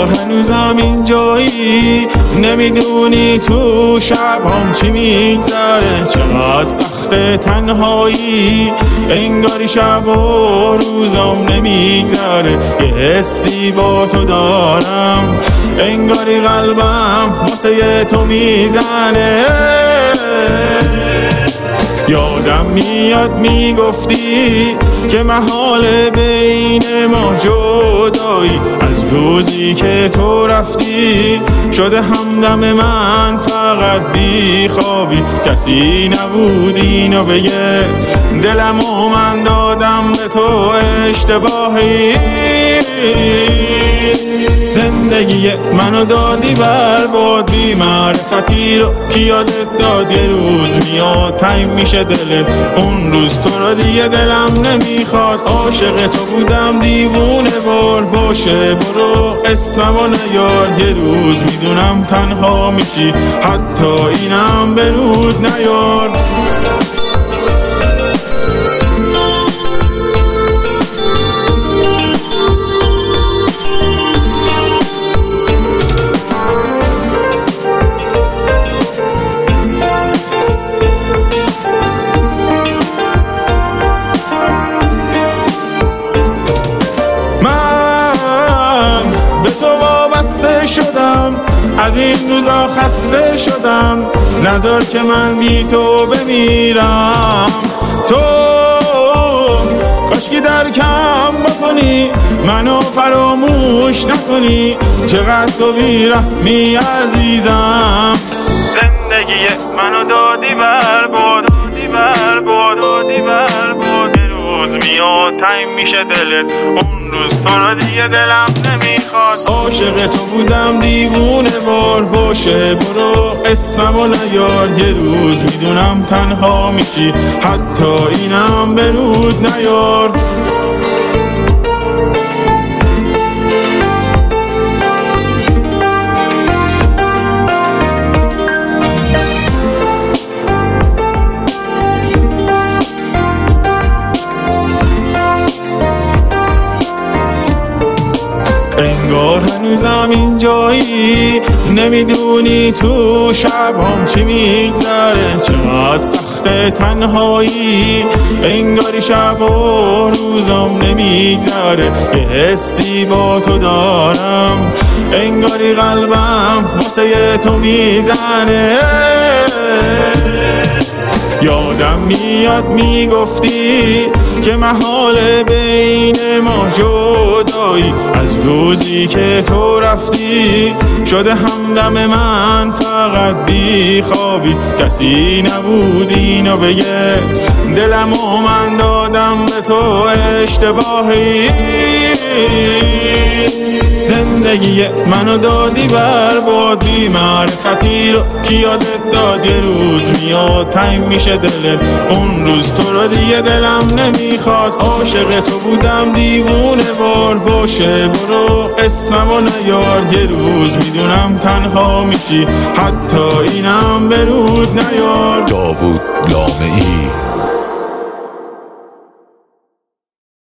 انگار هنوزم اینجایی، نمیدونی تو شبام چی میگذره، چقدر سخت تنهایی، انگاری شب و روزم نمیگذره، یه حسی با تو دارم، انگاری قلبم واسه تو میزنه. یادم میاد میگفتی که محال بین ما جدایی، از روزی که تو رفتی شده همدم من فقط بی خوابی، کسی نبود اینو بگه، دلمو من دادم به تو اشتباهی، زندگی منو دادی برباد، بی معرفتی رو کی یادت داد، یه روز میاد تنگ میشه دلت، اون روز تو رو دیگه دلم نمیخواد، عاشق تو بودم دیوونه وار باشه، برو اسممو نیار، یه روز میدونم تنها میشی، حتی اینم به رود نیار. شدم از این روزا خسته شدم، نذار که من بی تو بمیرم، تو کاشکی درکم بکنی منو فراموش نکنی، چقدر تو بی‌رحمی عزیزم، زندگی منو دادی برباد، دادی برباد، دادی برباد، یه روز میاد تنگ میشه دلت، اون روز تو رو دیگه دلم نمیخواد، عاشق تو بودم دیوونه وار باشه، برو اسممو نیار، یه روز میدونم تنها میشی، حتی اینم به رود نیار. انگار هنوزم اینجایی، نمیدونی تو شبام چی میگذره، چقدر سخت تنهایی، انگاری شب و روزم نمیگذره، یه حسی با تو دارم، انگاری قلبم واسه تو میزنه. یادم میاد میگفتی که محال بین ما جدایی، از روزی که تو رفتی شده همدم من فقط بی خوابی، کسی نبود اینو بگه، دلمو من دادم به تو اشتباهی، زندگی منو دادی برباد، بی معرفتی رو کی یادت داد، یه روز میاد تنگ میشه دلت، اون روز تو رو دیگه دلم نمیخواد، عاشق تو بودم دیوونه وار باشه، برو اسممو نیار، یه روز میدونم تنها میشی، حتی اینم به رود نیار. داوود لامعی